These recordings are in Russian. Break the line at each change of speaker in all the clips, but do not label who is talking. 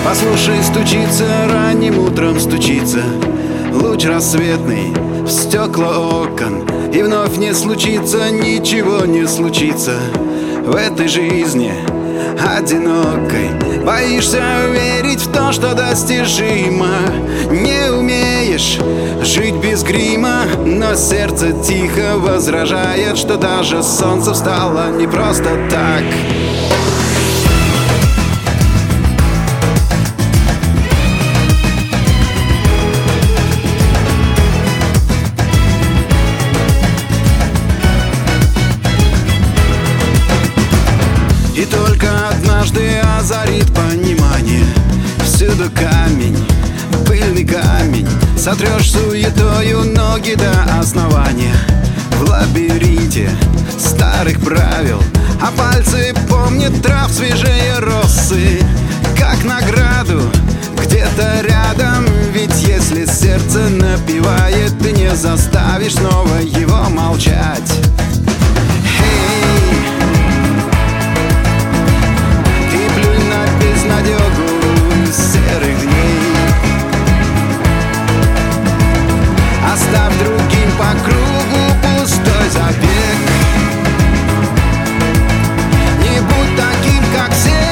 Послушай, стучится, ранним утром стучится луч рассветный в стекла окон. И вновь не случится, ничего не случится в этой жизни одинокой. Боишься верить в то, что достижимо, не умеешь жить без грима, но сердце тихо возражает, что даже солнце встало не просто так. И только однажды озарит понимание. Всюду камень, пыльный камень. Сотрешь суетою ноги до основания. В лабиринте старых правил, а пальцы помнят трав свежее росы. Как награду где-то рядом. Ведь если сердце напевает, ты не заставишь снова его молчать. Серых дней оставь другим по кругу пустой забег. Не будь таким, как все.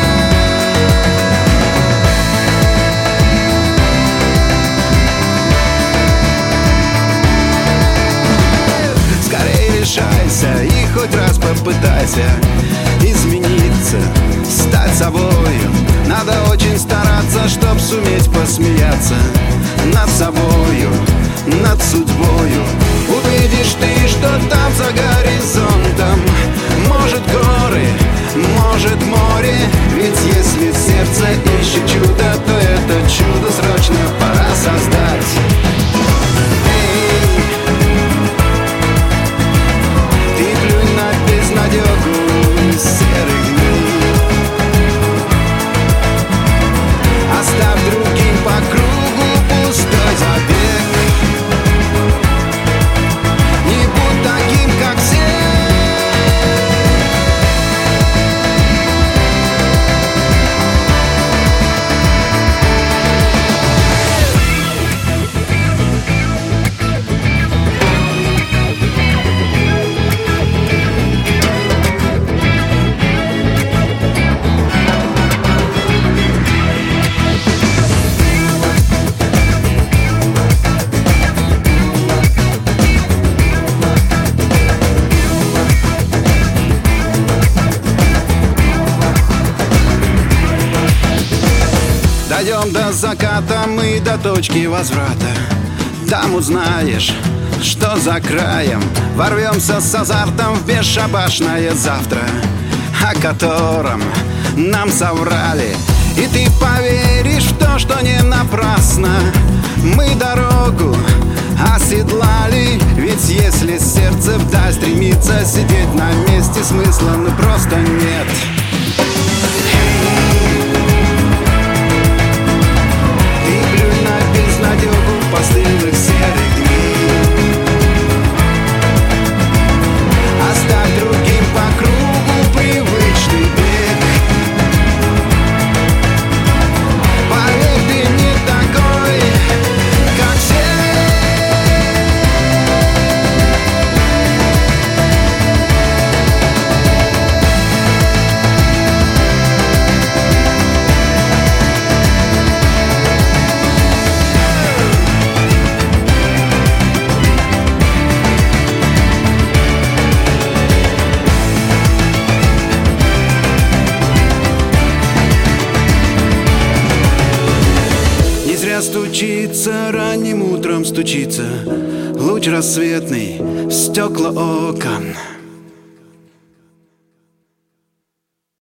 Скорее решайся и хоть раз попытайся измениться, стать собою. Надо очень стараться, чтоб суметь посмеяться над собою, над судьбою. Увидишь ты, что там за горизонтом, может горы, может море. Ведь если сердце ищет чудо, то это чудо срочно пора создать. Эй, ты плюнь на безнадегу серых дней. Оставь другим по кругу пустой забег. Не будь таким, как все. Дойдем до заката мы, до точки возврата. Там узнаешь, что за краем. Ворвемся с азартом в бесшабашное завтра, о котором нам соврали. И ты поверишь в то, что не напрасно мы дорогу оседлали. Ведь если сердце вдаль стремится, сидеть на месте смысла ну просто нет. Постылых серых дней оставь другим по кругу привычный бег. Поверь, ты не такой, как все. Стучится, ранним утром стучится луч рассветный в стекла окон.